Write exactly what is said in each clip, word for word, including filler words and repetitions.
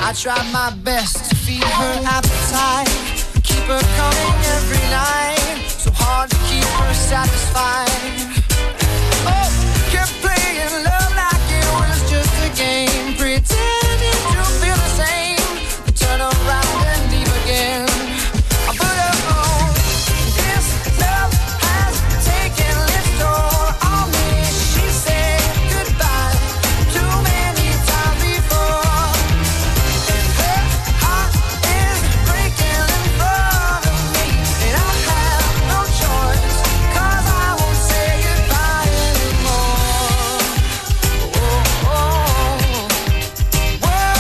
I try my best to feed her appetite, keep her coming every night. So hard to keep her satisfied. Oh, kept playing love like it was just a game, pretending to feel the same. Turn around and leave again. I put her on. This love has taken its toll on me. She said goodbye too many times before, and her heart is breaking in front of me, and I have no choice, 'cause I won't say goodbye anymore. Oh, oh, whoa,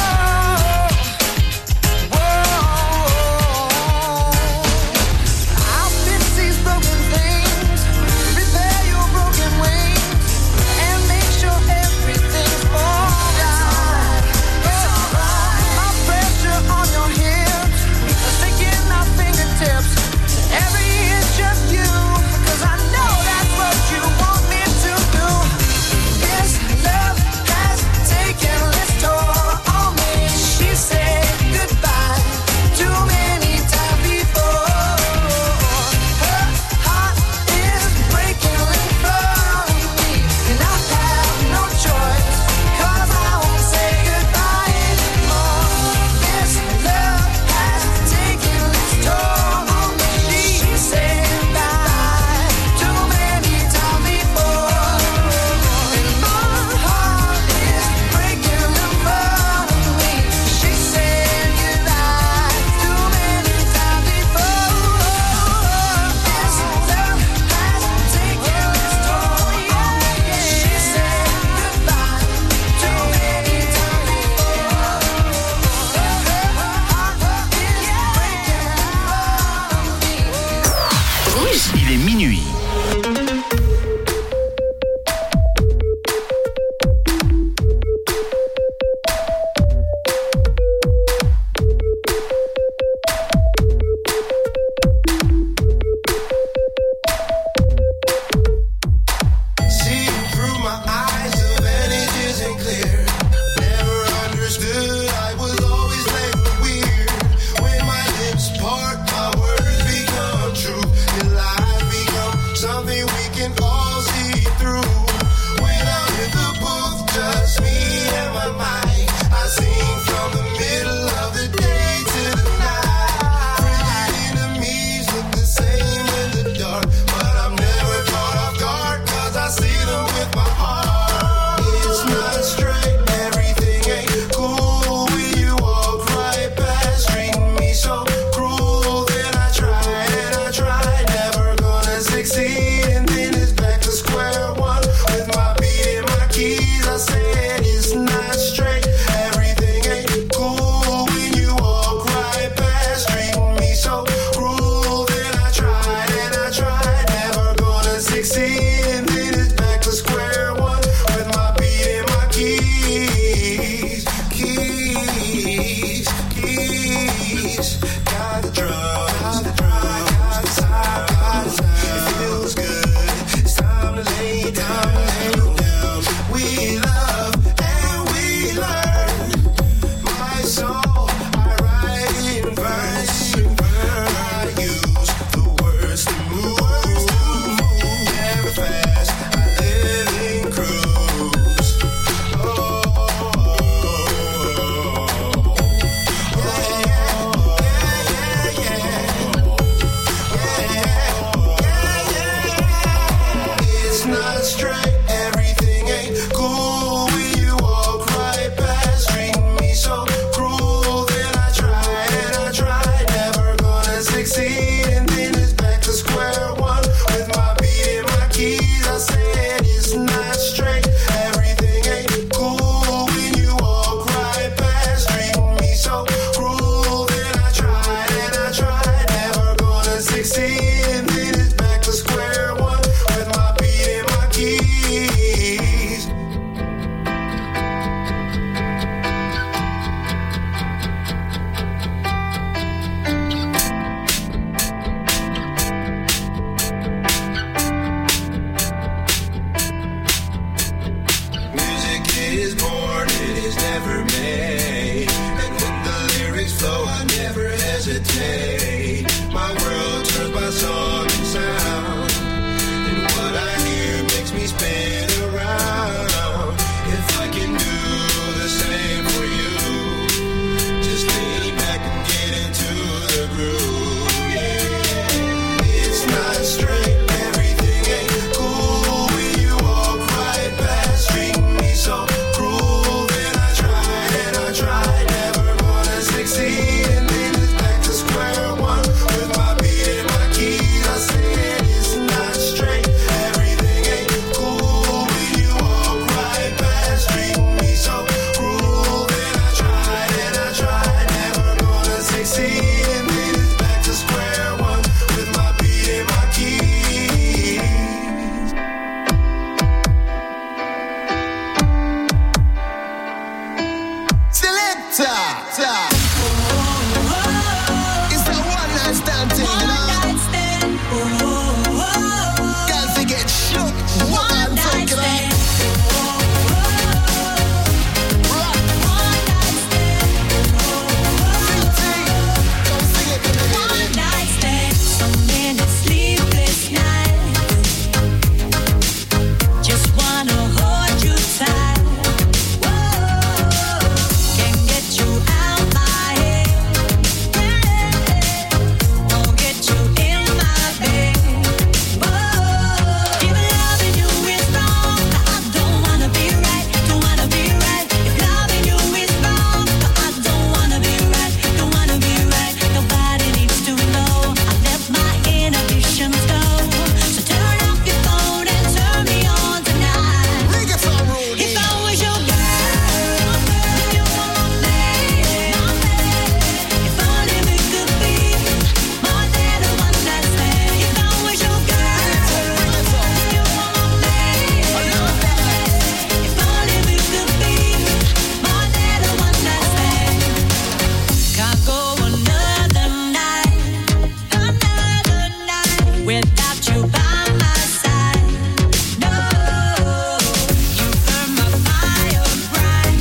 whoa. I'll fix these broken things, repair your broken wings, and make sure everything's alright. It's alright. My pressure on your hips, sticking my fingertips to every inch of you, 'cause I know that's what you want me to do. This love has taken its toll on me. She said goodbye too many times before. Her heart is breaking in front of me, and I have no choice, 'cause I won't say goodbye anymore. This love has taken its toll on me. She said goodbye too many times before, and my heart is breaking in front of me. She said goodbye too many times before. This love has taken its toll on me. She said goodbye too many times before. Her heart is breaking in front of me. Rouge, il est minuit. Seeing through my eyes, the vantage isn't clear. Never understood, I was always labeled weird. When my lips part, my words become true. Your lies become something we can all see through. When I'm in the booth, just me and my mic, I sing from the middle of the day to the night. Friendly enemies look the same in the dark, but I'm never caught off guard, 'cause I see them with my heart. It's not straight, everything ain't cool when you walk right past, treating me so cruel. Then I tried and I tried, never gonna succeed, and then it's back to square one with my beat and my keys. I said it's not straight, everything ain't cool when you walk right past, treating me so cruel. Then I tried and I tried, never gonna succeed, and then it's back to square one with my beat and my keys, keys, keys. Got the drug, got the drug, got the side, got the side. It feels good. It's time to lay down, lay down. We love and we learn. My soul, I write in verse. I use the words to move. Never fast, I live in cruise. Oh, yeah, yeah, yeah. meditate. My world turns by song and sound, and what I hear makes me spin around. If I can do the same for you, just lean back and get into the groove. Yeah, it's not straight, everything ain't cool when you walk right past, treating me so cruel. Then I tried and I tried, never gonna succeed, and then it's back to square one with my beat and my keys. I said it's not straight, everything ain't cool when you walk right past, treating me so cruel. Then I tried and I tried, never gonna succeed, and then it's back to square one with my beat and my keys. Selector, it's a one night stand thing, you know. Girl, forget shook. What I'm talking about. Rock. C T, come sing it to me, baby. So many sleepless nights. Just wanna hold you tight. Whoa, can't get you out my head. Won't get you in my bed. Whoa, if loving you is wrong, I don't wanna be right. Don't wanna be right. If loving you is wrong, I don't wanna be right. Don't wanna be right. Nobody needs to know. I let my inhibitions go. So turn off your phone and turn me on tonight. Make it so rude. If I was your girl, if you were my man, if only we could be more than a one night stand. If I was your girl, if you were my man, if only we could be more than a one night stand. Can't go another night, another night without you by my side. No, you burn my fire bright.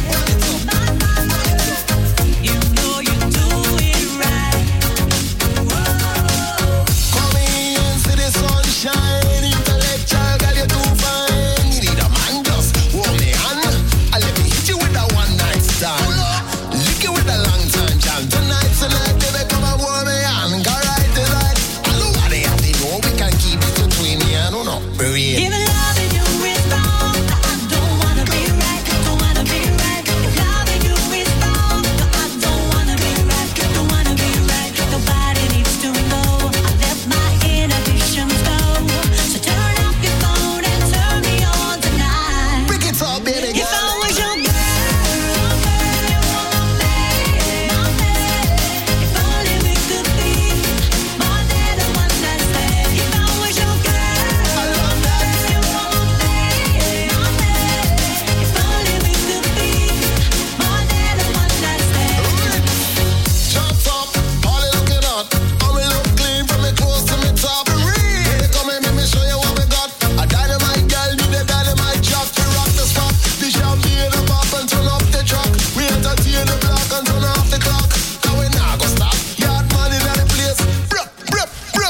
You know you do it right. Whoa. Coming into the sunshine, intellectual girl, you too fine. You need a man just hold me hand, and let me hit you with a one night stand. Lick you with a long time jam. Tonight, tonight, baby, come and hold me hand. Go right to right. I know what they have to know. We can keep it between me and no, breathe. If loving you is wrong, I don't wanna be right. Don't wanna be right. If loving you is wrong, I don't wanna be right. Don't wanna be right. Nobody needs to know. I let my inhibitions go. So turn off your phone and turn me on tonight. Break it up, baby If girl. I was your girl, if you were my man, if only we could be more than a one night stand. If I was your girl, I love that. if you were my man, if only we could be more than a one night stand. Chopped up, all you looking at. How me look clean from me clothes to me top. Baby, come and let me show you what we got. A dynamite girl, need a dynamite jock to rock the spot. The champagne up up and turn up the truck. We entertain the block and turn off the clock. Cause we nah go stop. Yard man in the place. Brup, brup, brup.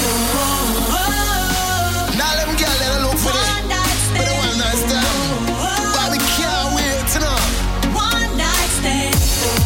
Now them girl they look for it. One night For the stand, one night stand. But we can't wait to know. one night stand,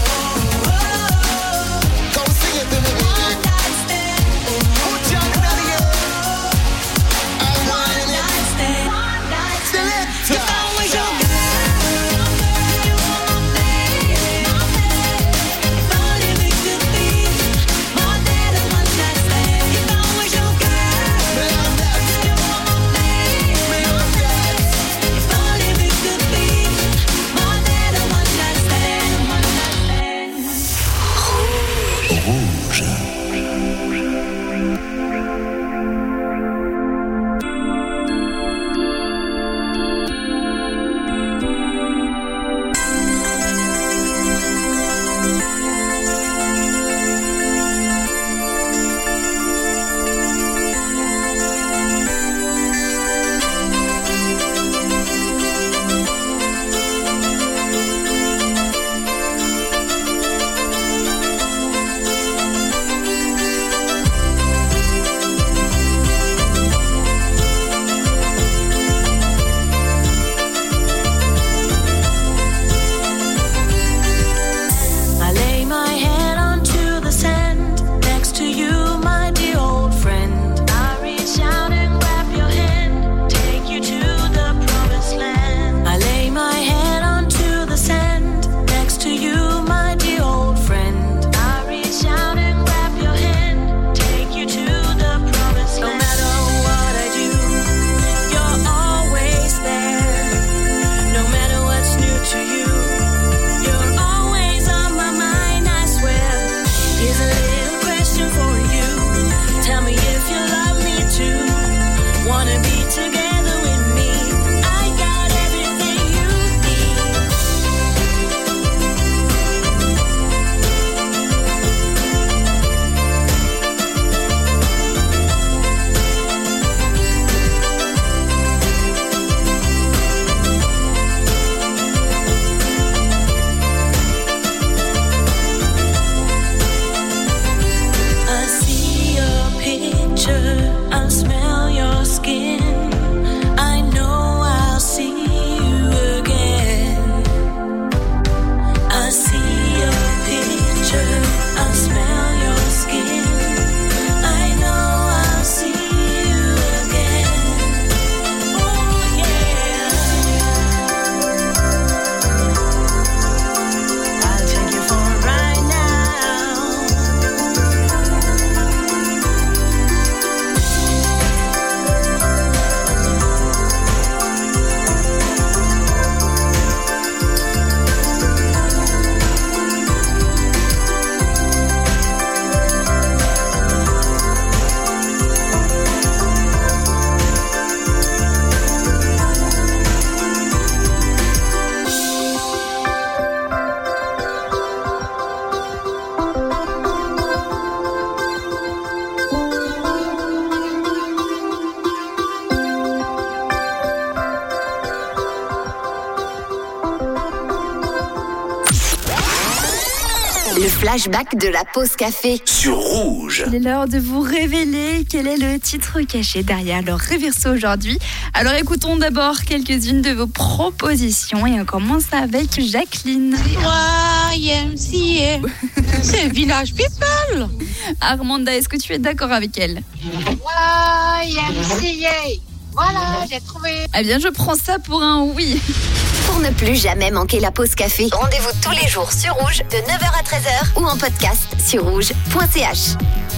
Come sing it to me, one baby. night stand. Put your hand out here. I want it. Night stand. Selector. If I was your girl, if you were my man, if only we could be more than a one night stand. If I was your girl, Me love that. if you were my man, Me love that. if only we could be more than a one night stand. One night stand. Rouge. flashback de la pause café. Sur Rouge. Il est l'heure de vous révéler quel est le titre caché derrière leur réverso aujourd'hui. Alors écoutons d'abord quelques-unes de vos propositions et on commence avec Jacqueline. Y M C A, c'est Village People. Armanda, est-ce que tu es d'accord avec elle? Y M C A, voilà, j'ai trouvé. Eh bien, je prends ça pour un oui. Pour ne plus jamais manquer la pause café, rendez-vous tous les jours sur Rouge de neuf heures à treize heures ou en podcast sur rouge point c h.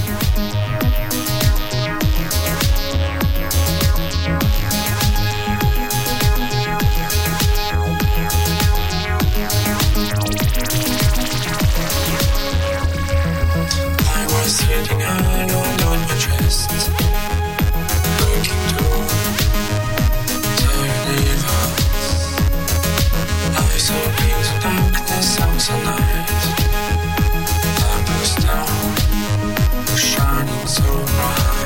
Sitting alone on my chest, looking through the universe. I saw into darkness of the night. I'm a star, shining so bright.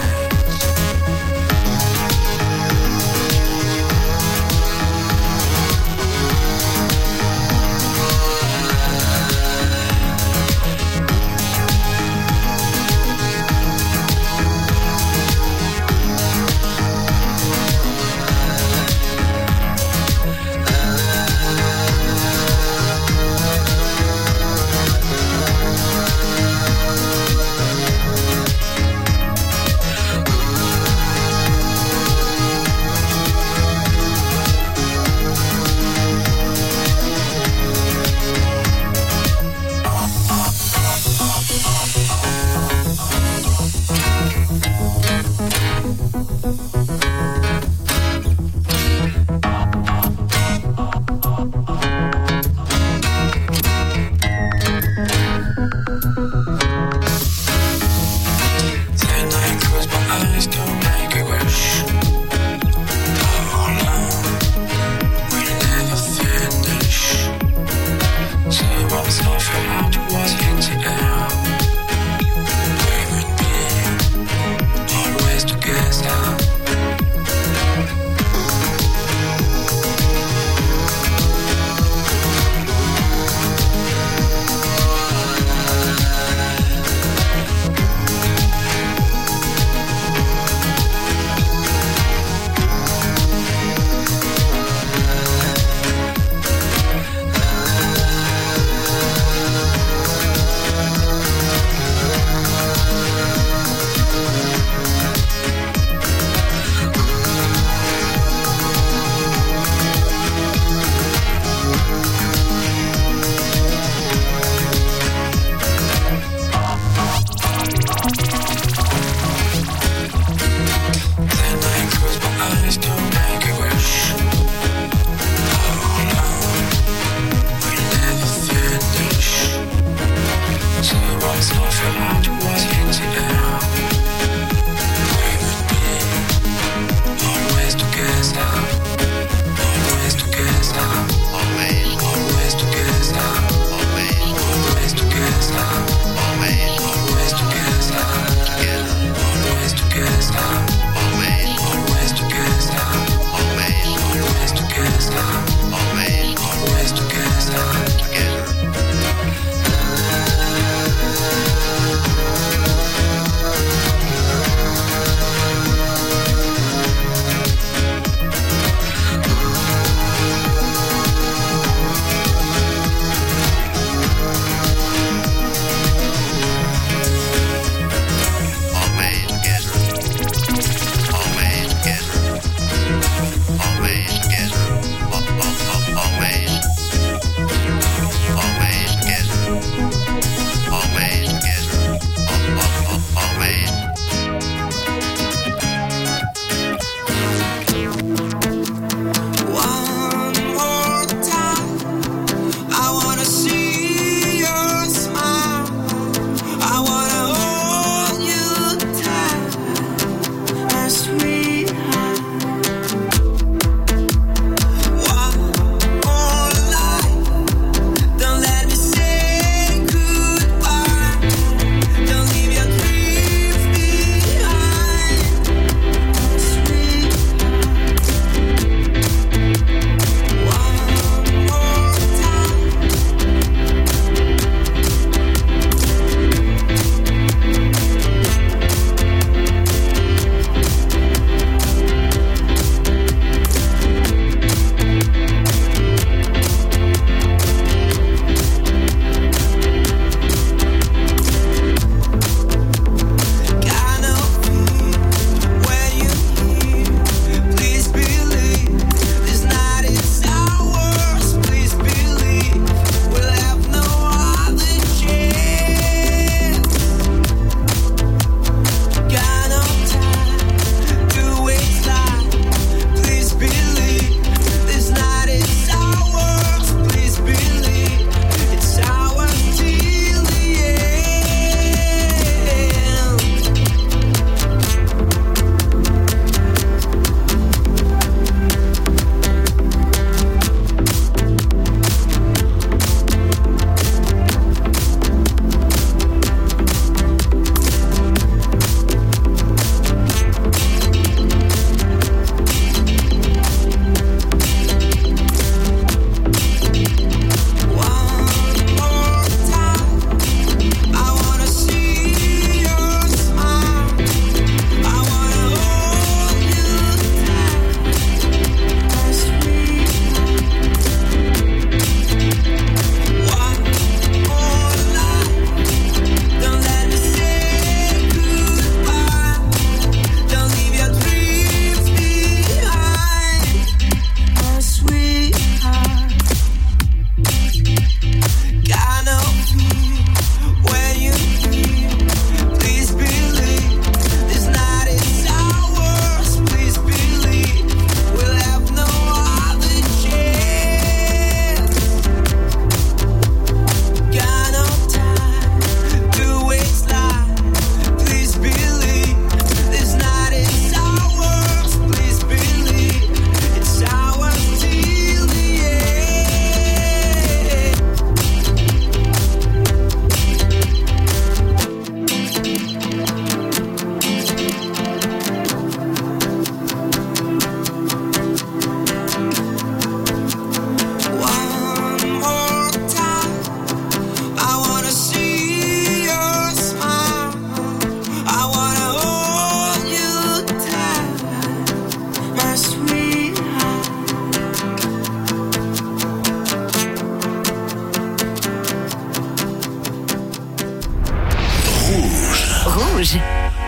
Rouge.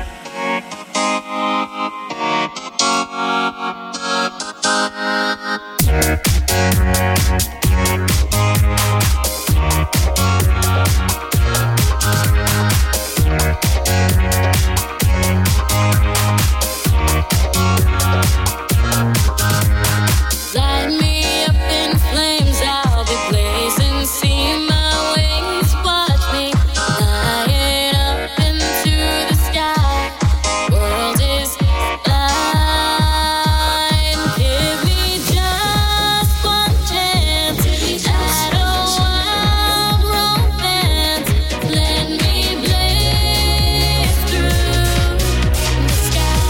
Light me up in flames, I'll be blazing. See my wings, watch me flying up into the sky. World is blind. Give me just one chance at a wild romance. Let me blaze through the sky.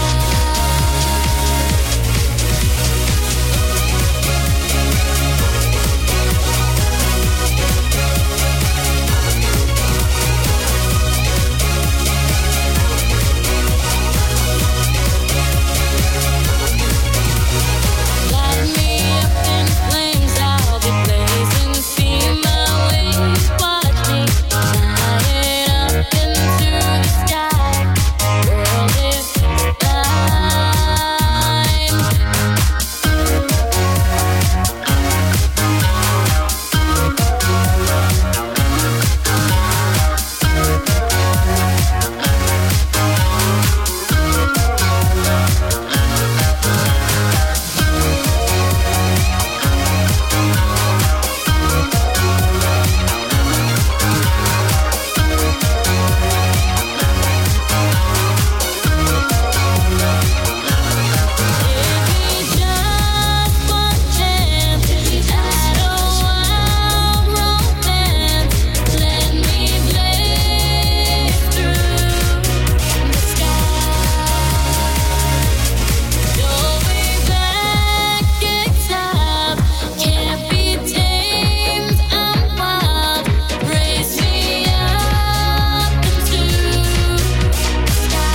Light me up in flames, I'll be blazing. See my wings, watch me flying up into the sky. World is blind. Give me just one chance at a wild romance. Let me blaze through the sky. Your way back in time can't be tamed. I'm wild. Raise me up into the sky.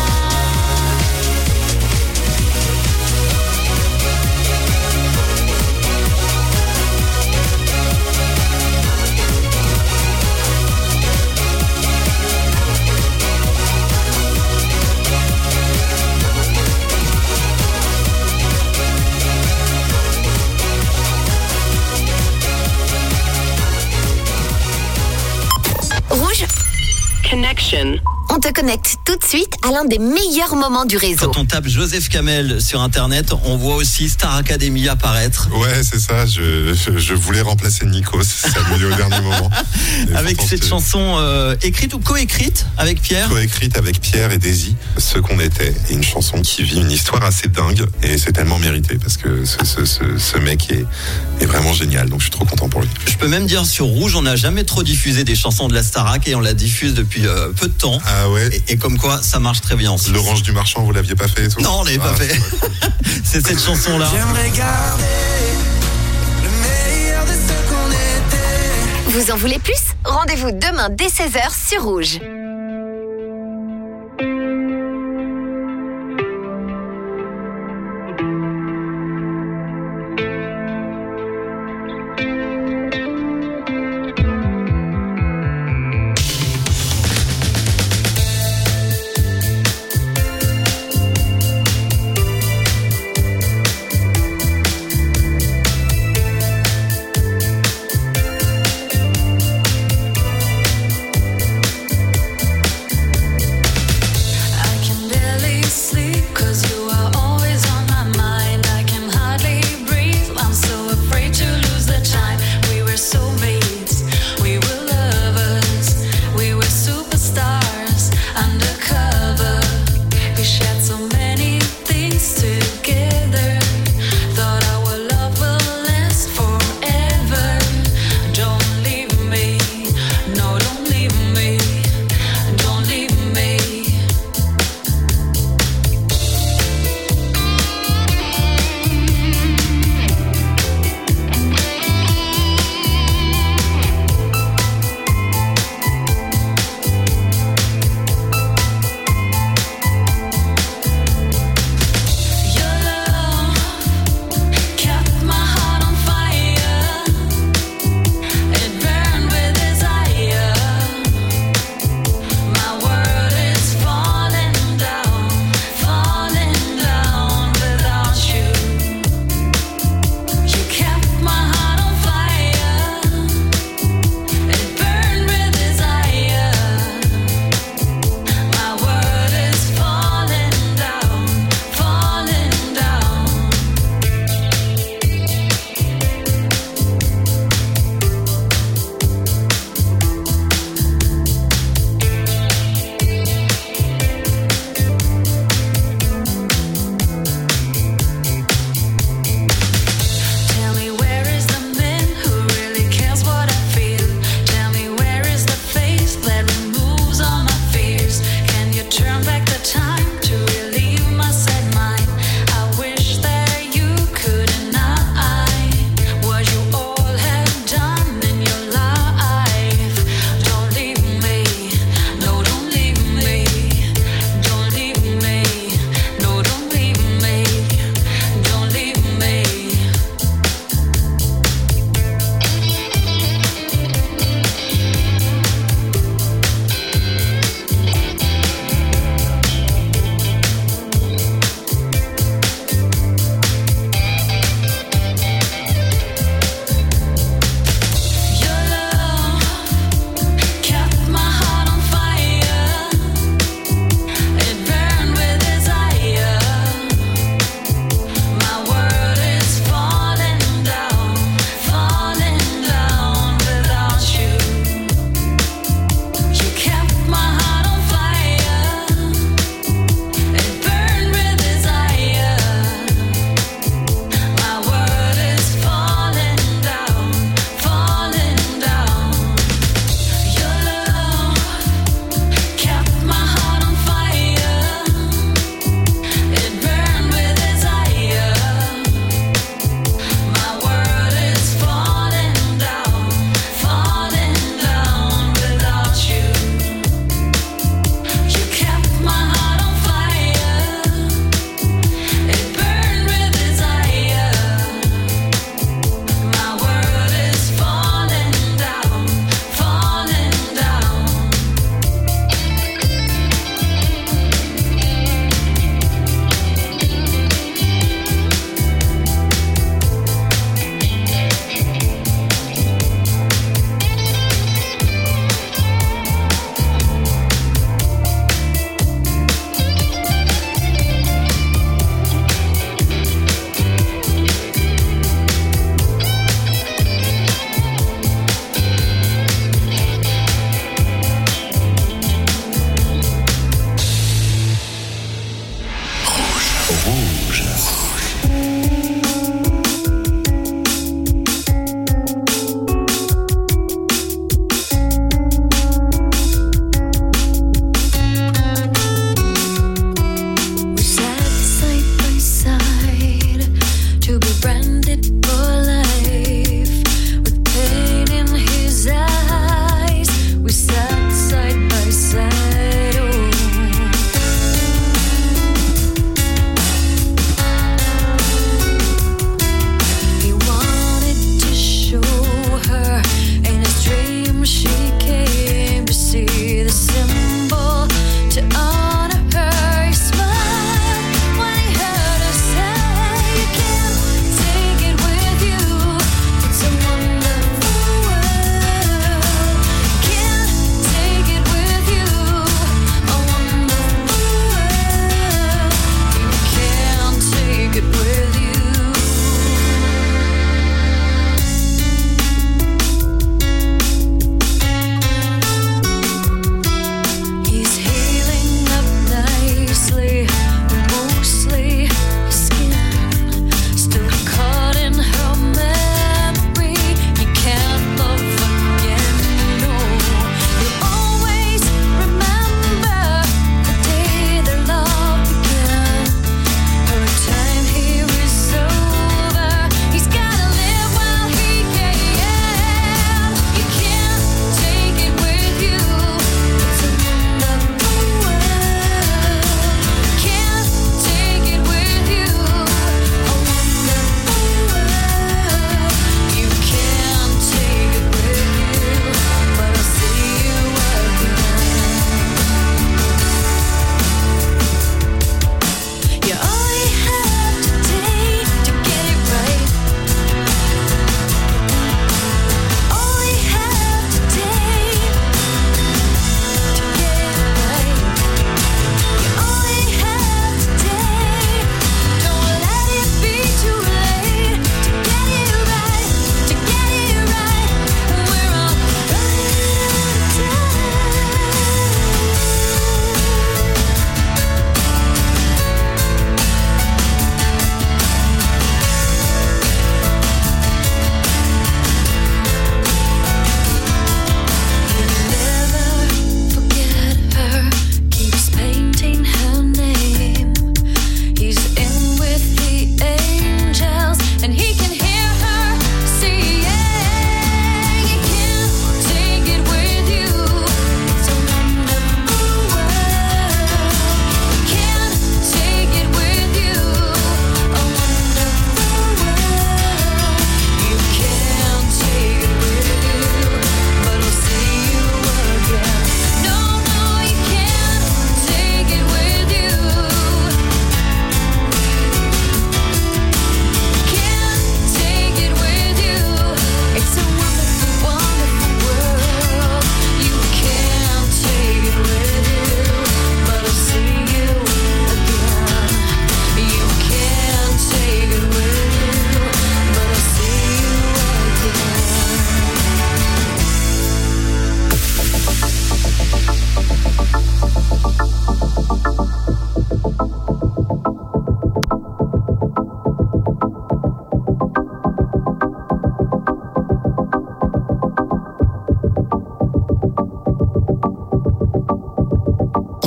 Rouge, Connection. on te connecte tout de suite à l'un des meilleurs moments du réseau. Quand on tape Joseph Kamel sur internet, on voit aussi Star Academy apparaître. Ouais, c'est ça. Je, je, je voulais remplacer Nikos. Ça a au dernier moment. Et Avec pourtant, cette c'était chanson euh, écrite ou coécrite avec Pierre. coécrite avec Pierre et Daisy, Ce qu'on était. Et une chanson qui vit une histoire assez dingue. Et c'est tellement mérité parce que ce, ce, ce, ce mec est, est vraiment génial. Donc je suis trop content pour lui. Je peux même dire sur Rouge, on n'a jamais trop diffusé des chansons de la Starac et on la diffuse depuis euh, peu de temps. Ah ouais. Et, et comme quoi, ça marche très bien. L'Orange du Marchand, vous l'aviez pas fait et tout? Non, on l'avait pas Ah, fait. C'est cette chanson-là. J'aimerais garder le meilleur de ce qu'on était. Vous en voulez plus? Rendez-vous demain dès seize heures sur Rouge.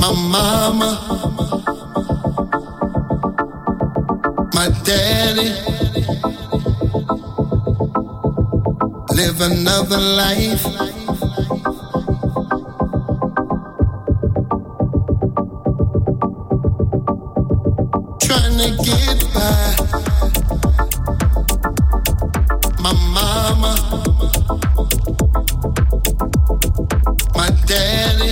my mama, my daddy, live another life. Trying to get by. My mama, my daddy,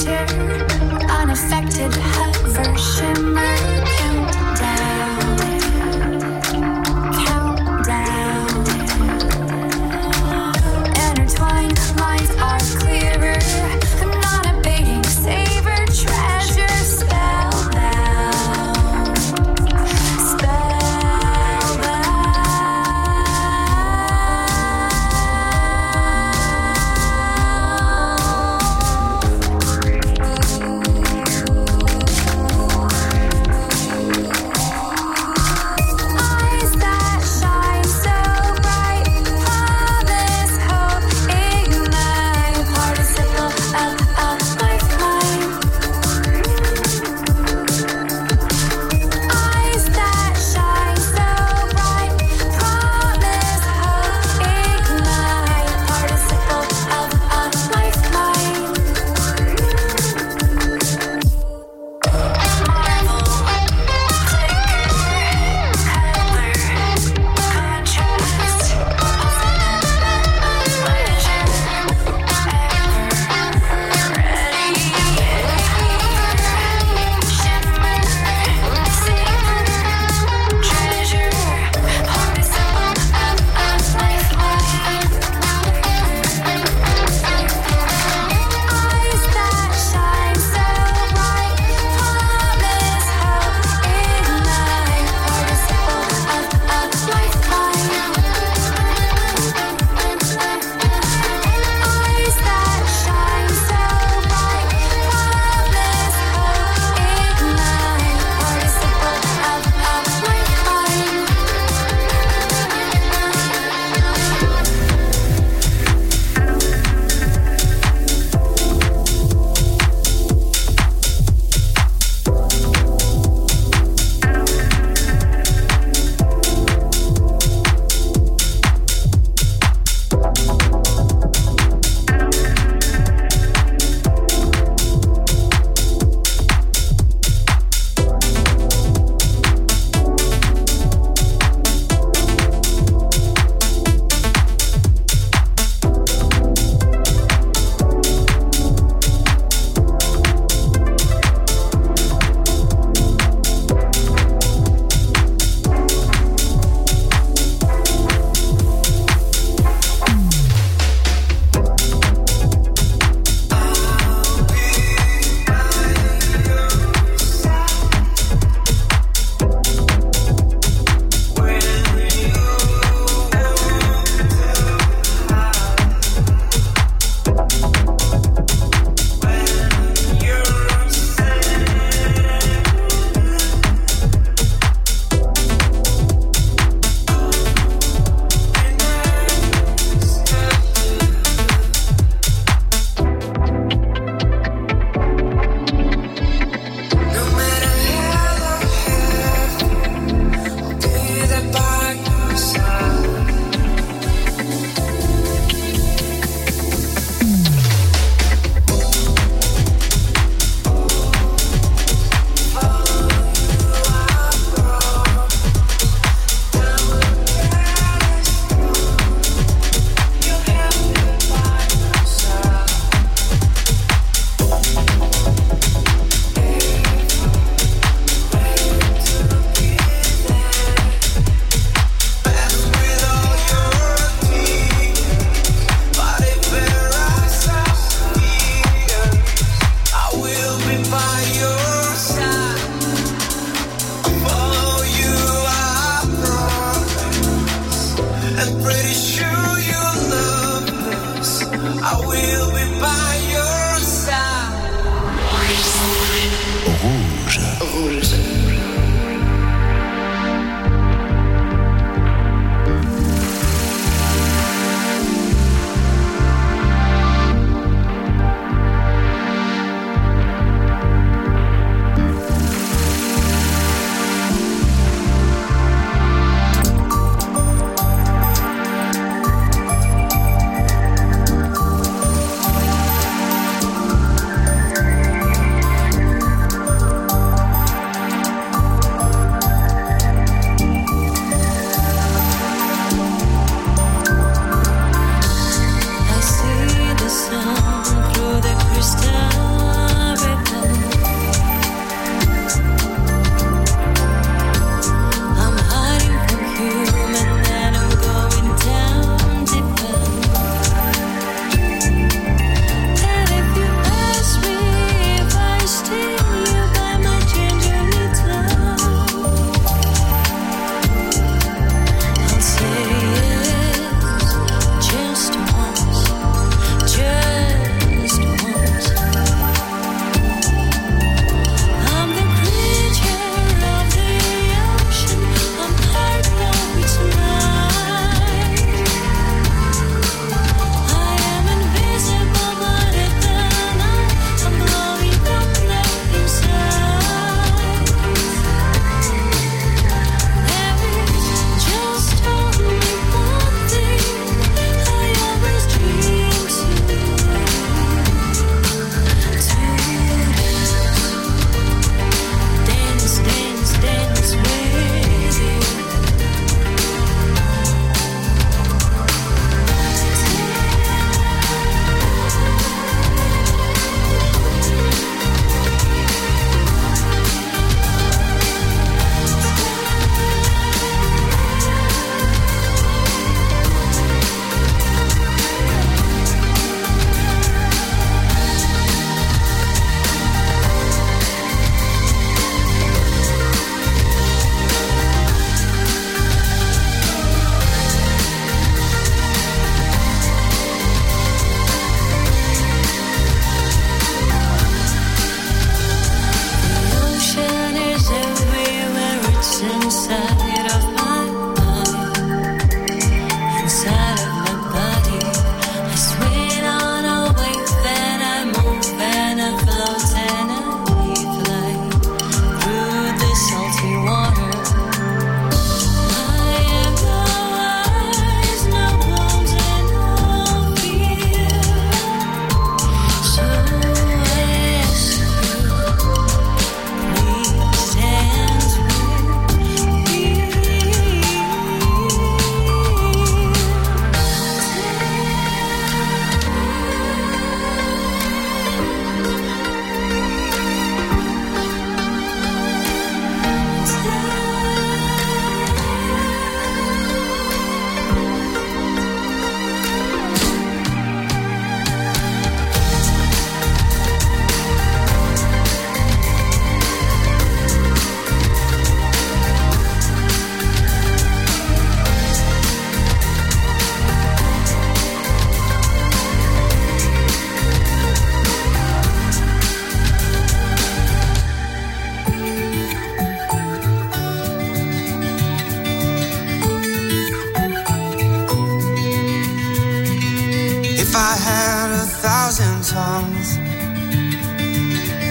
center, unaffected hover shimmer. Countdown, countdown. Intertwined lines are clearer, not abating savor treasure. Spellbound, spellbound.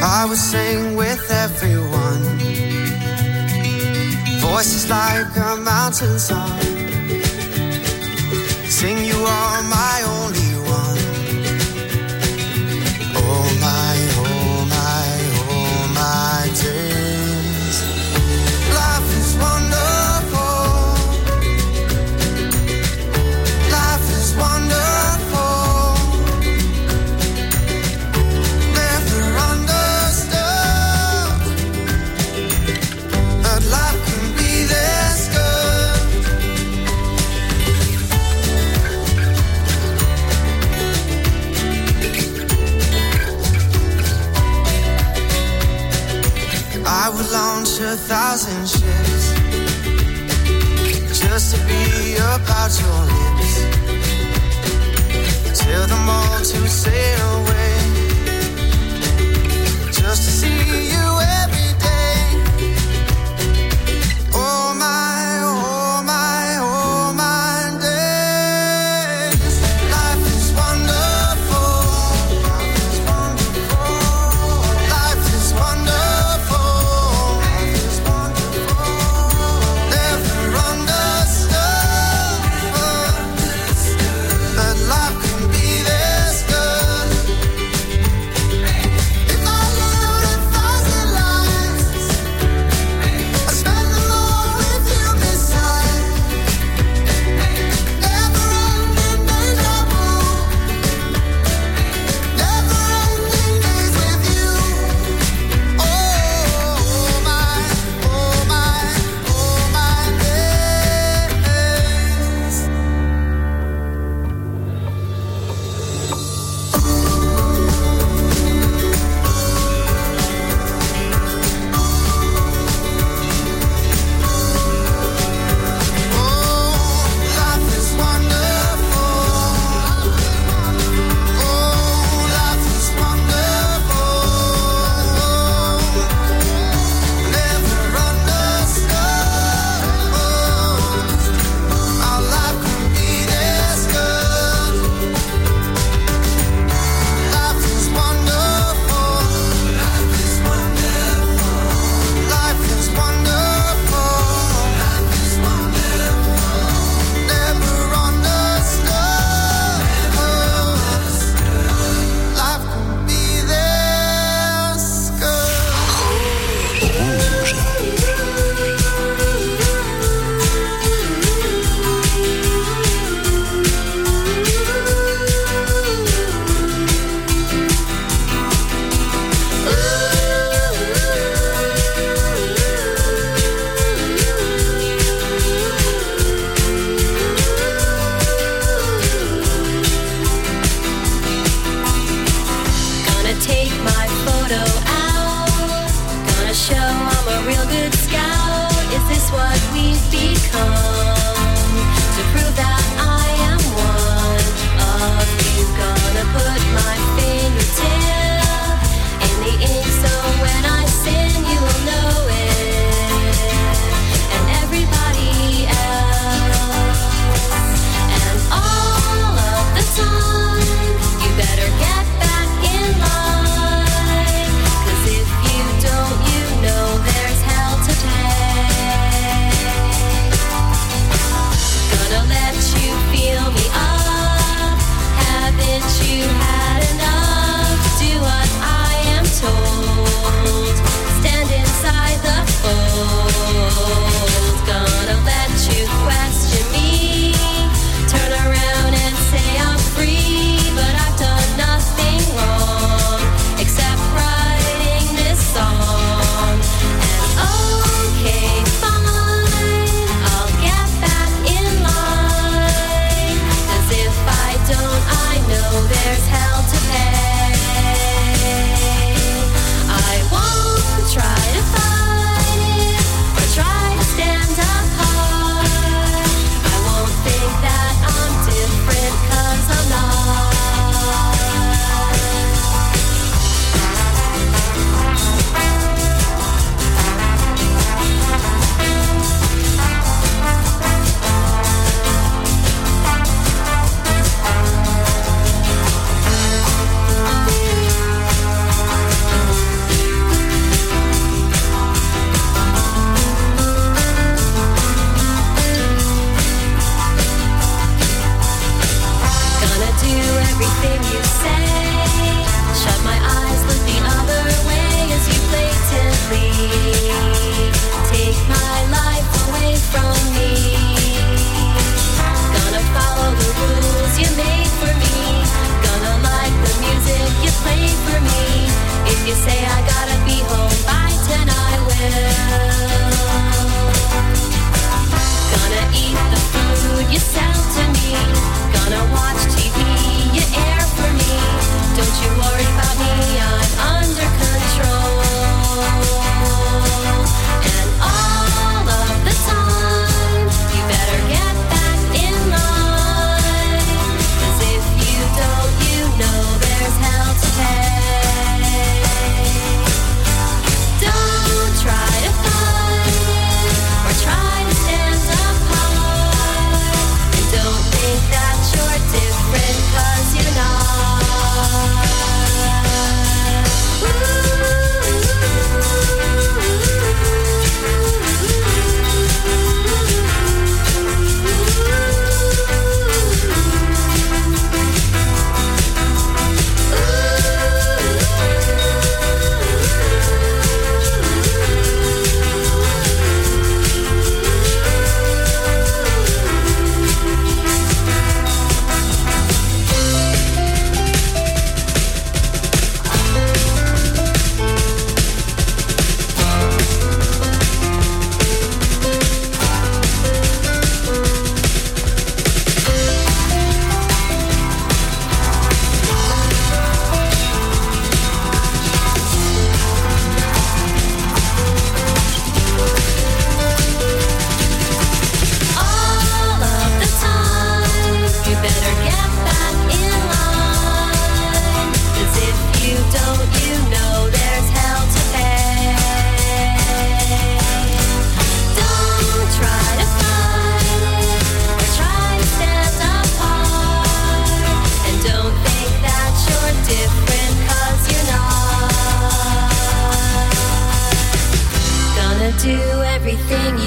I would sing with everyone. Voices like a mountain song. Sing you are my only one. Oh my, oh my, oh my days. Life is wonderful. Life is wonderful. Never understood that life can be this good. I would launch a thousand ships just to be about your lips. Tell them all to sail away, just to see you every day. Oh my, oh my, oh my days. Life is wonderful. Life is wonderful. Life is wonderful. Life is wonderful. Never understood that life can be this good.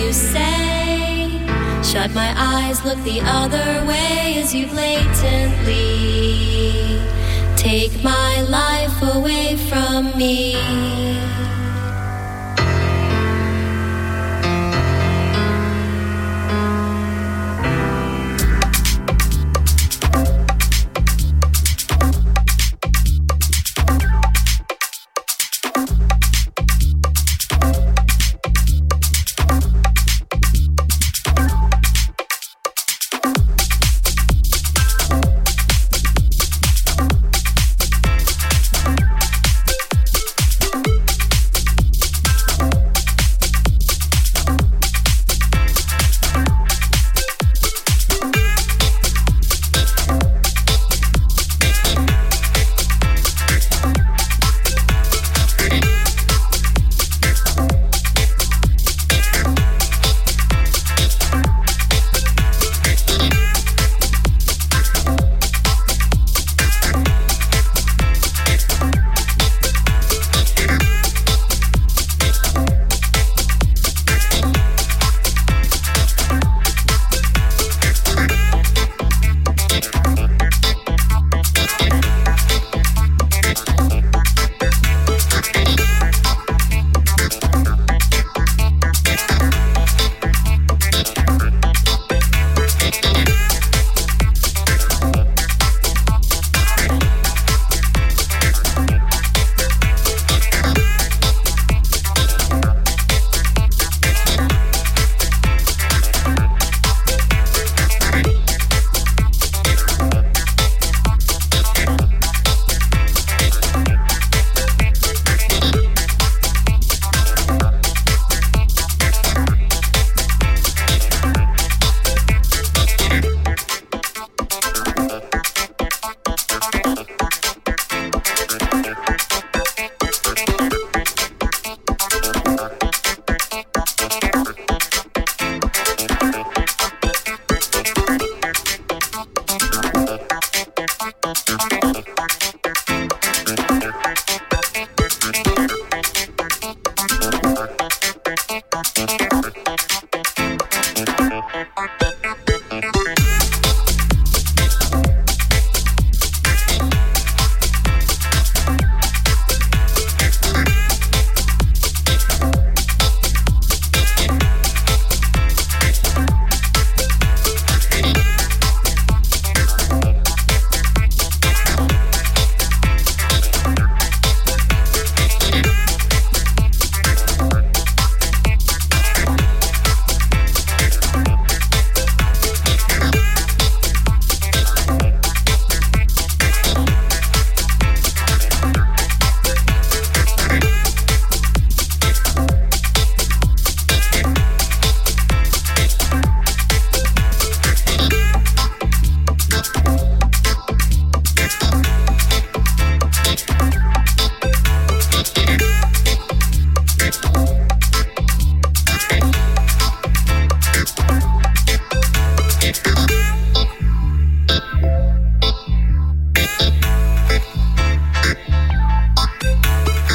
you say. Shut my eyes, look the other way as you blatantly take my life away from me.